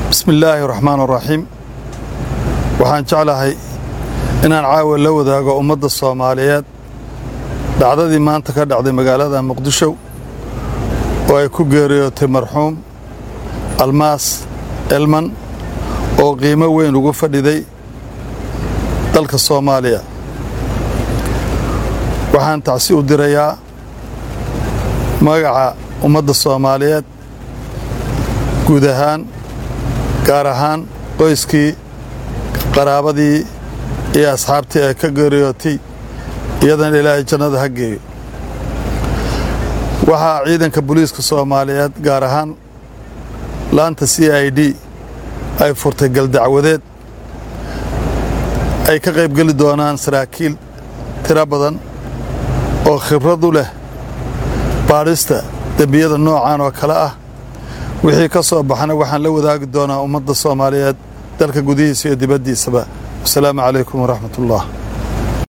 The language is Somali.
بسم الله الرحمن الرحيم waxaan jeclahay inaan caawa la wadaago ummadda Soomaaliyeed dhacdadii maanta ka dhacday magaalada Muqdisho oo ay ku geeriyootay marxuum Almaas Elman oo qiimo weyn ugu fadhiday dalka Soomaaliya waxaan tacsi u dirayaa magaca ummadda Soomaaliyeed guud ahaan gaar ahaan qoyskii qaraabadii iyo asxaabtii ay ka geeriyootay iyadan Ilaahay jannada ha geeyo waxaa ciidanka booliiska Soomaaliyeed gaar ahaan laanta CID ay furtay gal dacwadeed ay ka qayb gali doonaan saraakiil tiro badan oo khibrad u leh baarista dambiyada noocan oo kale ah wixii ka soo baxana waxaan la wadaagi doonaa ummadda Soomaaliyeed dalka gudihiisa iyo dibaddiisaba. Assalaamu calaykum wa rahmatullah.